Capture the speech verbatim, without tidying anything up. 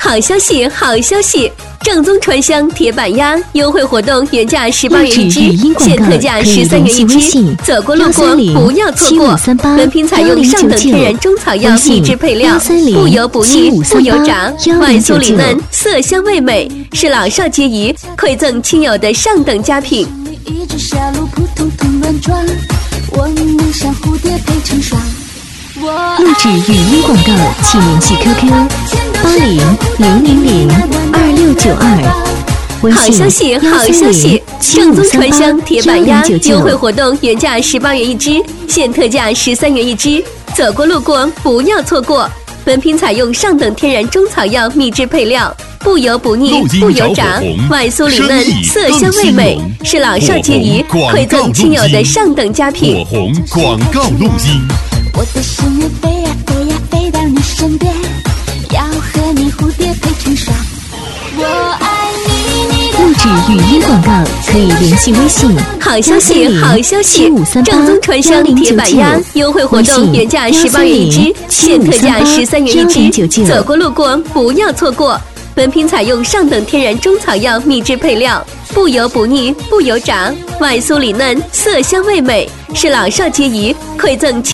好消息，好消息！正宗传香铁板鸭优惠活动，原价十八元一支，现特价十三元一支。走过路过不要错过。本品采用上等天然中草药秘制配料，不油不腻不油炸，外酥里嫩，色香味美，是老少皆宜，馈赠亲友的上等佳品。 一只小鹿扑通通乱撞，我能像蝴蝶配成双。 录制语音广告，请联系 Q Q 八零零零零二六九二。 好消息，好消息！正宗传香铁板鸭优惠活动，原价十八元一支，现特价十三元一支。走过路过不要错过。本品采用上等天然中草药秘制配料，不油不腻不油炸，外酥里嫩，色香味美，是老少皆宜，馈赠亲友的上等佳品。 火红广告录音。 我的心也飞呀飞呀飞到你身边，要和你蝴蝶配成双。我爱你，你的录制语音广告可以联系微信。 好消息，好消息！正宗传香铁板鸭优惠活动，原价十八元一支，现特价十三元一支。走过路过不要错过。本品采用上等天然中草药秘制配料，不油不腻不油炸，外酥里嫩，色香味美，是老少皆宜，馈赠